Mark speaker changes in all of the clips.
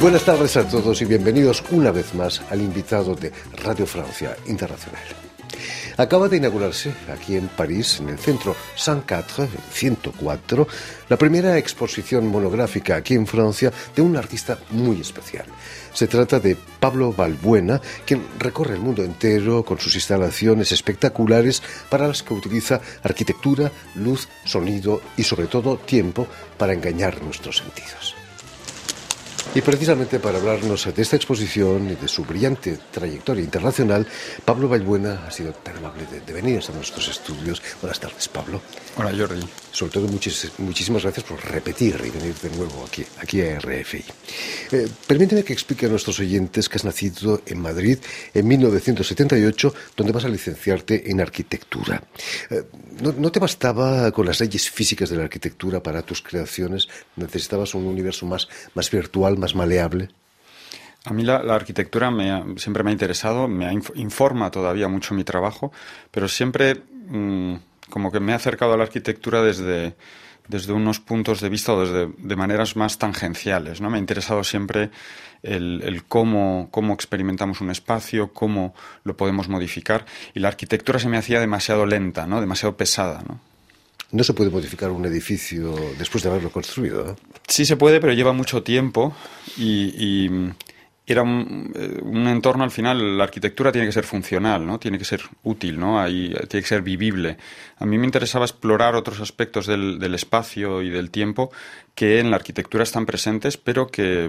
Speaker 1: Buenas tardes a todos y bienvenidos una vez más al invitado de Radio Francia Internacional. Acaba de inaugurarse aquí en París, en el centro Saint-Quatre, 104, la primera exposición monográfica aquí en Francia de un artista muy especial. Se trata de Pablo Balbuena, quien recorre el mundo entero con sus instalaciones espectaculares para las que utiliza arquitectura, luz, sonido y sobre todo tiempo para engañar nuestros sentidos. Y precisamente para hablarnos de esta exposición y de su brillante trayectoria internacional, Pablo Balbuena ha sido tan amable de venir a nuestros estudios. Buenas tardes, Pablo.
Speaker 2: Hola, Jordi.
Speaker 1: Sobre todo, muchísimas gracias por repetir y venir de nuevo aquí a RFI. Permíteme que explique a nuestros oyentes que has nacido en Madrid en 1978, donde vas a licenciarte en arquitectura. ¿No te bastaba con las leyes físicas de la arquitectura para tus creaciones? ¿Necesitabas un universo más virtual, más maleable?
Speaker 2: A mí la arquitectura siempre me ha interesado, informa todavía mucho mi trabajo, pero siempre como que me he acercado a la arquitectura desde unos puntos de vista o de maneras más tangenciales, ¿no? Me ha interesado siempre el cómo experimentamos un espacio, cómo lo podemos modificar, y la arquitectura se me hacía demasiado lenta, ¿no? Demasiado pesada, ¿no?
Speaker 1: No se puede modificar un edificio después de haberlo construido, ¿eh?
Speaker 2: Sí se puede, pero lleva mucho tiempo y era un entorno, al final, la arquitectura tiene que ser funcional, ¿no? Tiene que ser útil, ¿no? Tiene que ser vivible. A mí me interesaba explorar otros aspectos del espacio y del tiempo que en la arquitectura están presentes, pero que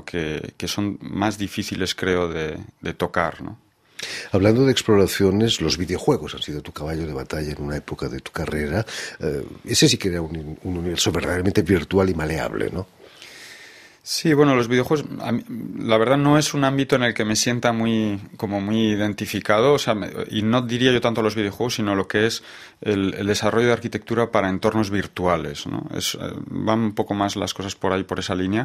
Speaker 2: son más difíciles, creo, de tocar, ¿no?
Speaker 1: Hablando de exploraciones, los videojuegos han sido tu caballo de batalla en una época de tu carrera. Ese sí que era un universo verdaderamente virtual y maleable, ¿no?
Speaker 2: Sí, bueno, los videojuegos, la verdad no es un ámbito en el que me sienta muy identificado, o sea, y no diría yo tanto los videojuegos, sino lo que es el desarrollo de arquitectura para entornos virtuales, ¿no? Van un poco más las cosas por ahí, por esa línea,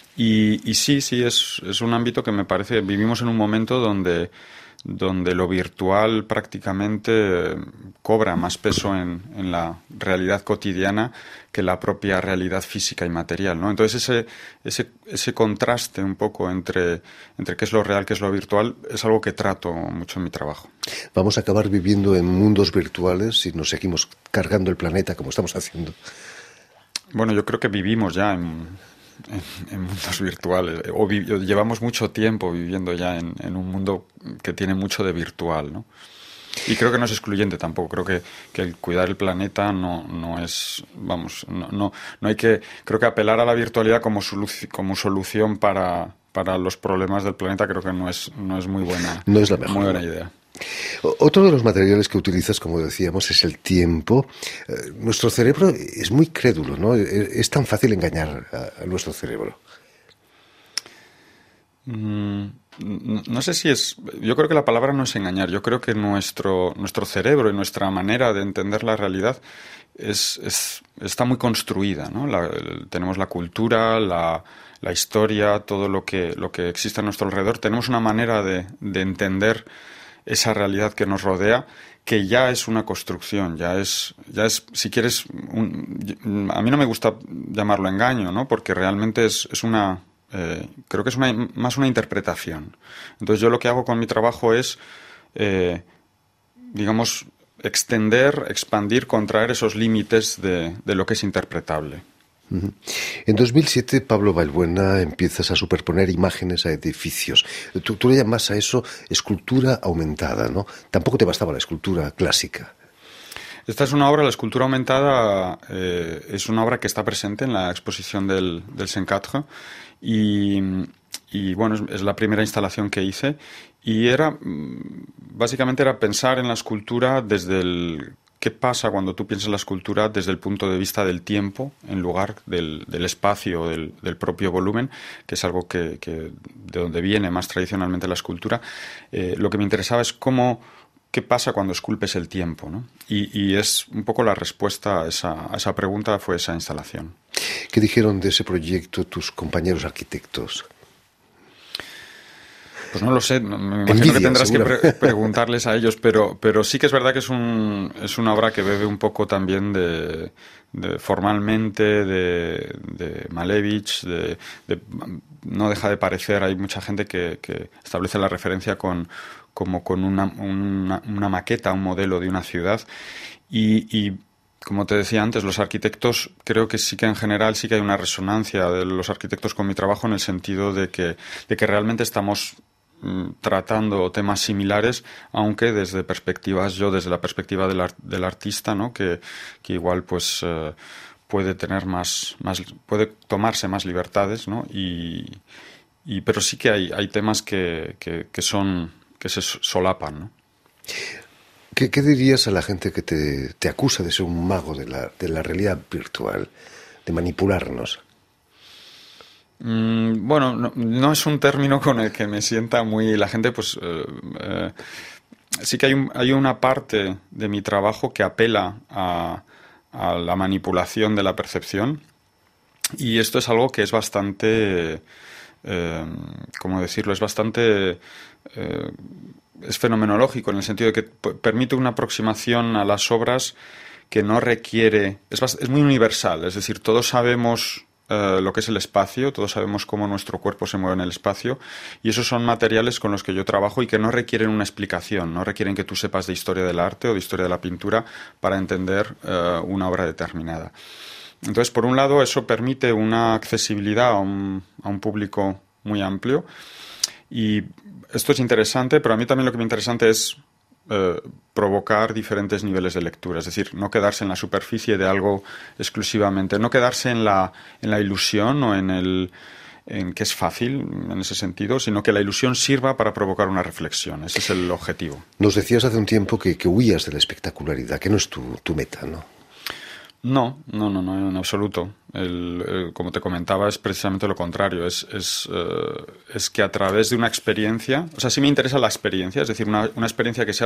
Speaker 2: y sí, es un ámbito que me parece, vivimos en un momento donde lo virtual prácticamente cobra más peso en la realidad cotidiana que la propia realidad física y material, ¿no? Entonces ese contraste un poco entre qué es lo real, qué es lo virtual, es algo que trato mucho en mi trabajo.
Speaker 1: ¿Vamos a acabar viviendo en mundos virtuales si nos seguimos cargando el planeta como estamos haciendo?
Speaker 2: Bueno, yo creo que vivimos ya en mundos virtuales, llevamos mucho tiempo viviendo ya en un mundo que tiene mucho de virtual, ¿no? Y creo que no es excluyente tampoco. Creo que el cuidar el planeta no es, no hay que, creo que apelar a la virtualidad como solución para los problemas del planeta, creo que no es muy buena.
Speaker 1: No es la mejor.
Speaker 2: Muy buena idea.
Speaker 1: Otro de los materiales que utilizas, como decíamos, es el tiempo. Nuestro cerebro es muy crédulo, ¿no? Es tan fácil engañar a nuestro cerebro.
Speaker 2: No sé si es... Yo creo que la palabra no es engañar. Yo creo que nuestro cerebro y nuestra manera de entender la realidad está muy construida, ¿no? Tenemos la cultura, la historia, todo lo que existe a nuestro alrededor. Tenemos una manera de entender esa realidad que nos rodea, que ya es una construcción, ya es si quieres, a mí no me gusta llamarlo engaño, ¿no? Porque realmente es una, creo que es más una interpretación. Entonces yo lo que hago con mi trabajo es, digamos, expandir, contraer esos límites de lo que es interpretable.
Speaker 1: En 2007, Pablo Balbuena, empiezas a superponer imágenes a edificios. Tú le llamas a eso escultura aumentada, ¿no? Tampoco te bastaba la escultura clásica.
Speaker 2: Esta es una obra, la escultura aumentada, es una obra que está presente en la exposición del Saint-Quatre y bueno, es la primera instalación que hice y básicamente era pensar en la escultura desde ¿qué pasa cuando tú piensas la escultura desde el punto de vista del tiempo en lugar del espacio, del propio volumen, que es algo que de donde viene más tradicionalmente la escultura? Lo que me interesaba es qué pasa cuando esculpes el tiempo, ¿no? Y es un poco la respuesta a esa pregunta fue esa instalación.
Speaker 1: ¿Qué dijeron de ese proyecto tus compañeros arquitectos?
Speaker 2: Pues no lo sé, me imagino que tendrás que preguntarles a ellos, pero sí que es verdad que es una obra que bebe un poco también de formalmente de Malevich, no deja de parecer, hay mucha gente que establece la referencia como con una maqueta, un modelo de una ciudad y como te decía antes, los arquitectos, creo que sí que en general sí que hay una resonancia de los arquitectos con mi trabajo en el sentido de que realmente estamos tratando temas similares, aunque desde la perspectiva del artista, ¿no? Que igual pues puede tener puede tomarse más libertades, ¿no? Pero sí que hay temas que se solapan, ¿no?
Speaker 1: ¿Qué dirías a la gente que te acusa de ser un mago de la realidad virtual, de manipularnos?
Speaker 2: Bueno, no es un término con el que me sienta muy... La gente, pues... sí que hay una parte de mi trabajo que apela a la manipulación de la percepción, y esto es algo que es bastante... ¿cómo decirlo? Es bastante... es fenomenológico en el sentido de que permite una aproximación a las obras que no requiere... Es muy universal, es decir, todos sabemos lo que es el espacio, todos sabemos cómo nuestro cuerpo se mueve en el espacio, y esos son materiales con los que yo trabajo y que no requieren una explicación, no requieren que tú sepas de historia del arte o de historia de la pintura para entender una obra determinada. Entonces, por un lado, eso permite una accesibilidad a un público muy amplio, y esto es interesante, pero a mí también lo que me interesa es provocar diferentes niveles de lectura, es decir, no quedarse en la superficie de algo exclusivamente, no quedarse en la ilusión o en que es fácil en ese sentido, sino que la ilusión sirva para provocar una reflexión. Ese es el objetivo.
Speaker 1: Nos decías hace un tiempo que huías de la espectacularidad, que no es tu meta, ¿no?
Speaker 2: No, en absoluto. Como te comentaba, es precisamente lo contrario. Es que a través de una experiencia, o sea, sí me interesa la experiencia, es decir, una experiencia que sea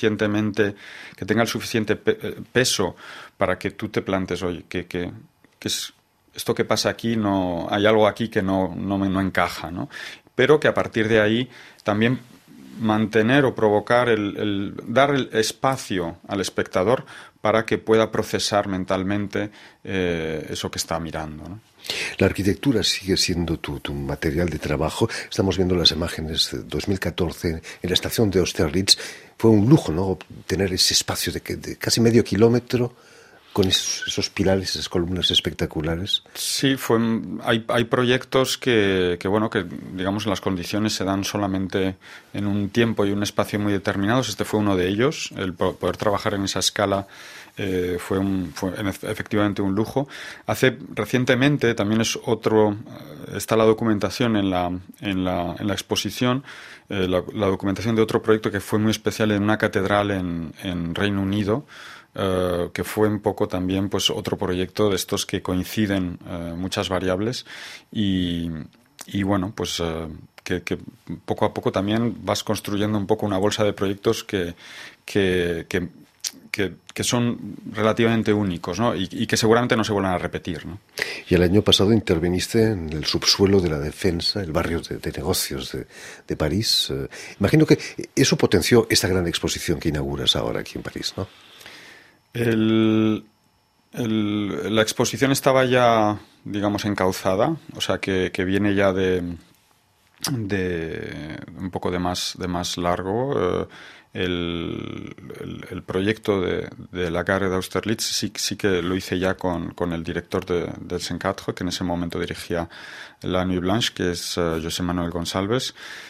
Speaker 2: que tenga el suficiente peso para que tú te plantes, oye, que es esto que pasa aquí, hay algo aquí que no encaja, ¿no? Pero que a partir de ahí también mantener o provocar dar el espacio al espectador para que pueda procesar mentalmente eso que está mirando, ¿no?
Speaker 1: La arquitectura sigue siendo tu material de trabajo. Estamos viendo las imágenes de 2014 en la estación de Austerlitz. Fue un lujo, ¿no?, tener ese espacio de casi medio kilómetro con esos pilares, esas columnas espectaculares.
Speaker 2: Sí, hay proyectos que digamos las condiciones se dan solamente en un tiempo y un espacio muy determinados. Este fue uno de ellos. El poder trabajar en esa escala fue efectivamente un lujo. Recientemente también está la documentación en la exposición, la documentación de otro proyecto que fue muy especial en una catedral en Reino Unido, que fue un poco también pues otro proyecto de estos que coinciden muchas variables y bueno, pues que poco a poco también vas construyendo un poco una bolsa de proyectos que son relativamente únicos, ¿no? Y que seguramente no se vuelvan a repetir, ¿no?
Speaker 1: Y el año pasado interviniste en el subsuelo de la Defensa, el barrio de negocios de París. Imagino que eso potenció esta gran exposición que inauguras ahora aquí en París, ¿no?
Speaker 2: La exposición estaba ya, digamos, encauzada, o sea que viene ya de un poco de más largo. El proyecto de la Gare d'Austerlitz sí que lo hice ya con el director del Sencatre, que en ese momento dirigía la Nuit Blanche, que es José Manuel Gonçalves,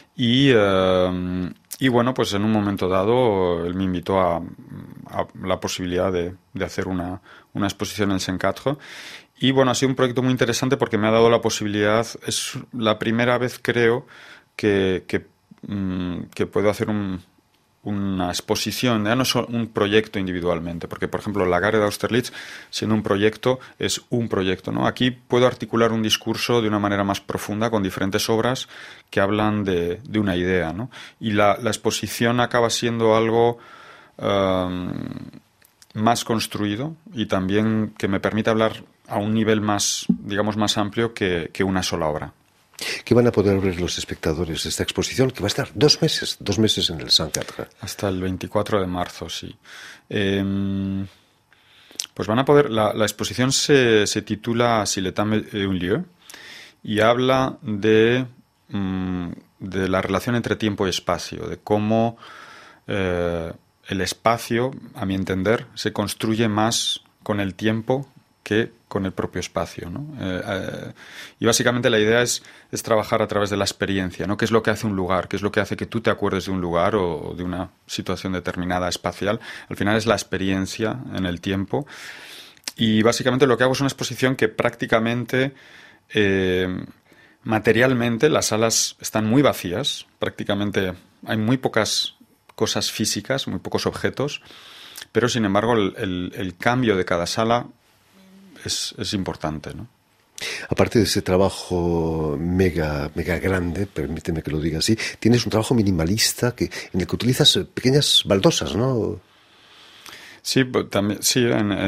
Speaker 2: y bueno, pues en un momento dado él me invitó a la posibilidad de hacer una exposición en el Sencatre. Y bueno, ha sido un proyecto muy interesante porque me ha dado la posibilidad, es la primera vez creo que puedo hacer una exposición, ya no es un proyecto individualmente, porque por ejemplo la Gare d'Austerlitz, siendo un proyecto, es un proyecto, ¿no? Aquí puedo articular un discurso de una manera más profunda con diferentes obras que hablan de una idea, ¿no? Y la exposición acaba siendo algo más construido y también que me permite hablar a un nivel más, digamos, más amplio que una sola obra.
Speaker 1: ¿Qué van a poder ver los espectadores de esta exposición que va a estar 2 meses en el Saint-Quatre?
Speaker 2: Hasta el 24 de marzo, sí. Pues van a poder... La exposición se titula Si le temps est un lieu y habla de la relación entre tiempo y espacio, de cómo el espacio, a mi entender, se construye más con el tiempo que con el propio espacio, ¿no? Y básicamente la idea es trabajar a través de la experiencia, ¿no? ¿Qué es lo que hace un lugar? ¿Qué es lo que hace que tú te acuerdes de un lugar o de una situación determinada espacial? Al final es la experiencia en el tiempo. Y básicamente lo que hago es una exposición que prácticamente, materialmente, las salas están muy vacías. Prácticamente hay muy pocas cosas físicas, muy pocos objetos, pero sin embargo el cambio de cada sala es importante, ¿no?
Speaker 1: Aparte de ese trabajo mega grande, permíteme que lo diga así, tienes un trabajo minimalista en el que utilizas pequeñas baldosas, ¿no?
Speaker 2: Sí, también, sí,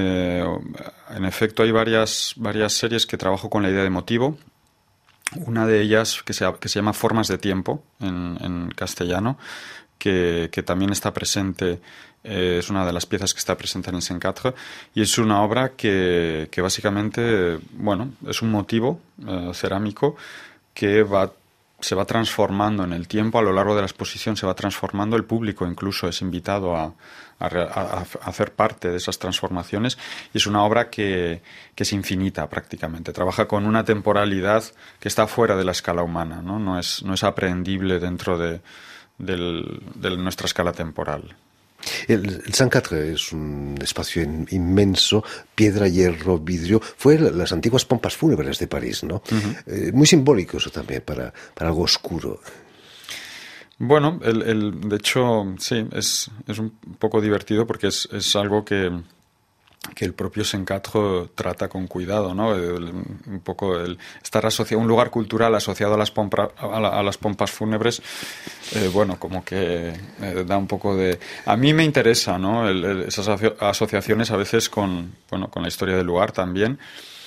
Speaker 2: en efecto hay varias series que trabajo con la idea de motivo. Una de ellas que se llama Formas de tiempo en castellano, que también está presente, es una de las piezas que está presente en el Saint-Quatre, y es una obra que básicamente, bueno, es un motivo cerámico que se va transformando en el tiempo. A lo largo de la exposición se va transformando, el público incluso es invitado a hacer parte de esas transformaciones, y es una obra que es infinita prácticamente, trabaja con una temporalidad que está fuera de la escala humana, ¿no? No es aprehendible dentro de nuestra escala temporal.
Speaker 1: El Saint-Quatre es un espacio inmenso, piedra, hierro, vidrio. Fue las antiguas pompas fúnebres de París, ¿no? Uh-huh. Muy simbólico eso también para algo oscuro.
Speaker 2: Bueno, de hecho, sí, es un poco divertido porque es algo que el propio Saint-Quatre trata con cuidado, ¿no? Un poco estar asociado, un lugar cultural asociado a las pompas fúnebres, bueno, como que da un poco de... A mí me interesa, ¿no? Esas asociaciones a veces con la historia del lugar también.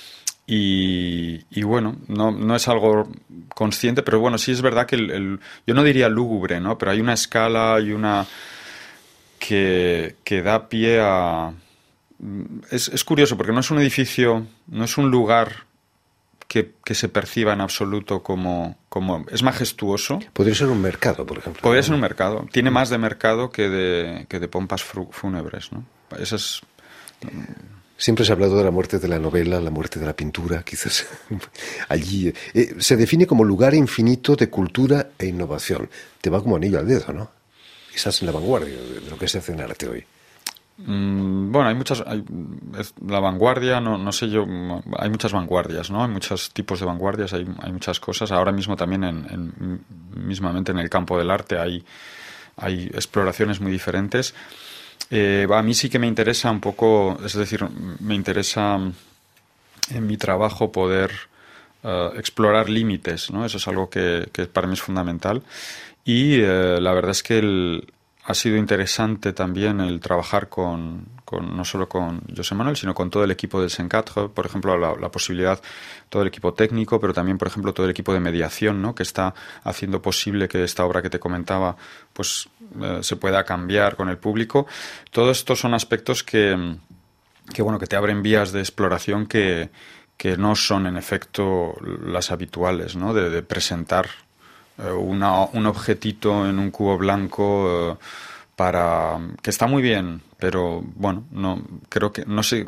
Speaker 2: Y bueno, no es algo consciente, pero bueno, sí es verdad que yo no diría lúgubre, ¿no? Pero hay una escala, hay una que da pie a... Es curioso porque no es un edificio, no es un lugar que se perciba en absoluto como... Es majestuoso.
Speaker 1: Podría ser un mercado, por ejemplo.
Speaker 2: Podría ser un mercado. Tiene más de mercado que de pompas fúnebres, ¿no? Eso es...
Speaker 1: Siempre se ha hablado de la muerte de la novela, la muerte de la pintura, quizás allí. Se define como lugar infinito de cultura e innovación. Te va como anillo al dedo, ¿no? Estás en la vanguardia de lo que se hace en arte hoy.
Speaker 2: Bueno, la vanguardia, no sé yo, hay muchas vanguardias, ¿no? Hay muchos tipos de vanguardias, hay muchas cosas. Ahora mismo también mismamente en el campo del arte hay exploraciones muy diferentes. A mí sí que me interesa un poco, es decir, me interesa en mi trabajo poder explorar límites, ¿no? Eso es algo que para mí es fundamental. Y la verdad es que ha sido interesante también el trabajar no solo con José Manuel, sino con todo el equipo del Saint-Quatre, por ejemplo, la posibilidad, todo el equipo técnico, pero también, por ejemplo, todo el equipo de mediación, ¿no? Que está haciendo posible que esta obra que te comentaba pues se pueda cambiar con el público. Todos estos son aspectos que te abren vías de exploración que no son, en efecto, las habituales, ¿no? De presentar un objetito en un cubo blanco que está muy bien, pero bueno, no sé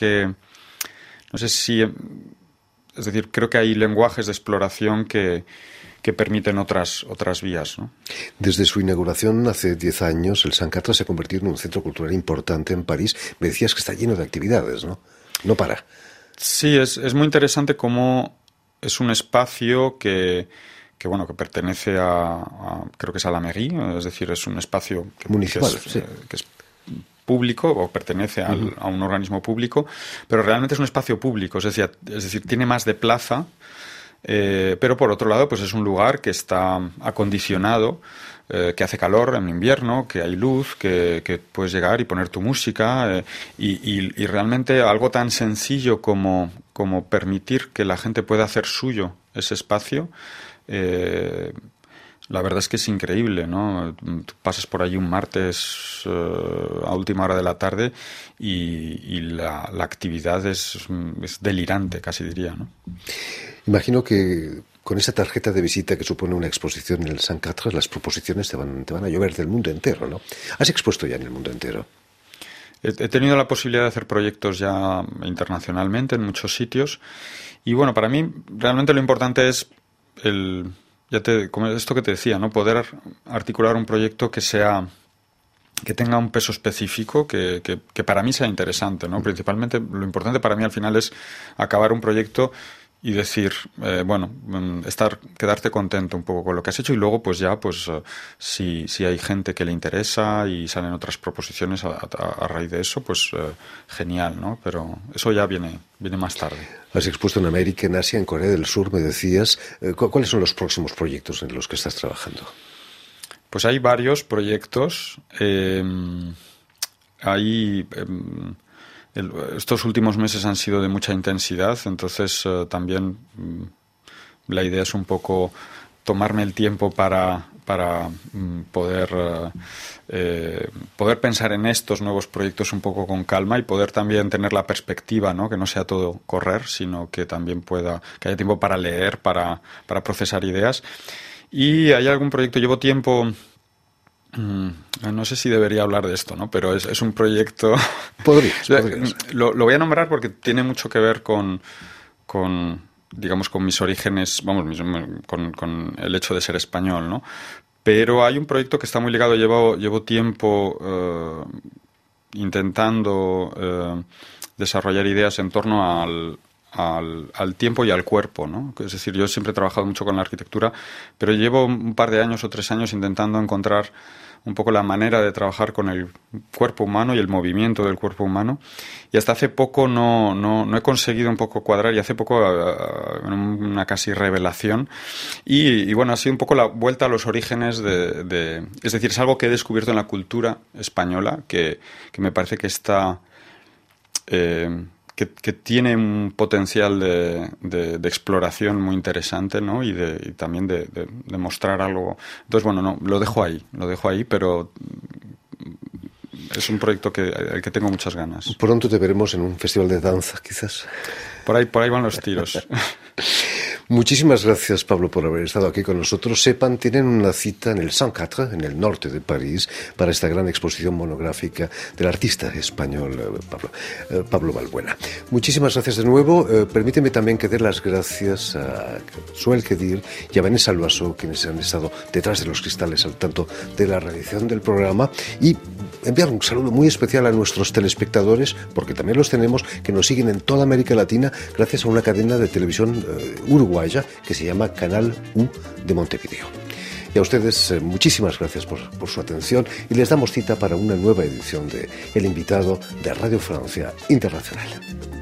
Speaker 2: si, es decir, creo que hay lenguajes de exploración que permiten otras vías, ¿no?
Speaker 1: Desde su inauguración hace 10 años, el Saint-Quatre se ha convertido en un centro cultural importante en París. Me decías que está lleno de actividades, ¿no? No para.
Speaker 2: Sí, es muy interesante cómo es un espacio que pertenece creo que es a la mairie, es decir, es un espacio
Speaker 1: municipal,
Speaker 2: que es público o pertenece a un organismo público, pero realmente es un espacio público, es decir, tiene más de plaza, pero por otro lado pues es un lugar que está acondicionado, que hace calor en invierno, que hay luz, que puedes llegar y poner tu música, y realmente algo tan sencillo como permitir que la gente pueda hacer suyo ese espacio, la verdad es que es increíble, ¿no? Tú pasas por allí un martes a última hora de la tarde y la actividad es delirante, casi diría, ¿no?
Speaker 1: Imagino que con esa tarjeta de visita que supone una exposición en el Sant Quatre, las proposiciones te van a llover del mundo entero, ¿no? ¿Has expuesto ya en el mundo entero?
Speaker 2: He tenido la posibilidad de hacer proyectos ya internacionalmente en muchos sitios y bueno, para mí realmente lo importante es como esto que te decía, ¿no? Poder articular un proyecto que tenga un peso específico, que para mí sea interesante, ¿no? Principalmente lo importante para mí al final es acabar un proyecto y decir, quedarte contento un poco con lo que has hecho y luego pues ya, si hay gente que le interesa y salen otras proposiciones a raíz de eso, pues genial, ¿no? Pero eso ya viene más tarde.
Speaker 1: Has expuesto en América, en Asia, en Corea del Sur, me decías. ¿Cuáles son los próximos proyectos en los que estás trabajando?
Speaker 2: Pues hay varios proyectos. Estos últimos meses han sido de mucha intensidad, entonces también la idea es un poco tomarme el tiempo para poder pensar en estos nuevos proyectos un poco con calma y poder también tener la perspectiva, ¿no? Que no sea todo correr, sino que también que haya tiempo para leer, para procesar ideas. Y hay algún proyecto, llevo tiempo... No sé si debería hablar de esto, ¿no? Pero es un proyecto...
Speaker 1: Podrías.
Speaker 2: Lo voy a nombrar porque tiene mucho que ver con mis orígenes, con el hecho de ser español, ¿no? Pero hay un proyecto que está muy ligado, llevo tiempo intentando desarrollar ideas en torno al tiempo y al cuerpo, ¿no? Es decir, yo siempre he trabajado mucho con la arquitectura, pero llevo un par de años o 3 años intentando encontrar un poco la manera de trabajar con el cuerpo humano y el movimiento del cuerpo humano, y hasta hace poco no he conseguido un poco cuadrar, y hace poco una casi revelación, y bueno, ha sido un poco la vuelta a los orígenes es decir, es algo que he descubierto en la cultura española que me parece que está... Que tiene un potencial de exploración muy interesante, ¿no? Y también de mostrar algo. Entonces, bueno, lo dejo ahí, pero es un proyecto al que tengo muchas ganas.
Speaker 1: Pronto te veremos en un festival de danza, quizás.
Speaker 2: Por ahí van los tiros.
Speaker 1: Muchísimas gracias, Pablo, por haber estado aquí con nosotros. Sepan, tienen una cita en el Sant Quatre, en el norte de París, para esta gran exposición monográfica del artista español Pablo Balbuena. Muchísimas gracias de nuevo. Permíteme también que dé las gracias a Suel Kedir y a Vanessa Loiseau, quienes han estado detrás de los cristales al tanto de la realización del programa, y enviar un saludo muy especial a nuestros telespectadores, porque también los tenemos, que nos siguen en toda América Latina gracias a una cadena de televisión uruguaya que se llama Canal U de Montevideo. Y a ustedes muchísimas gracias por su atención, y les damos cita para una nueva edición de El Invitado de Radio Francia Internacional.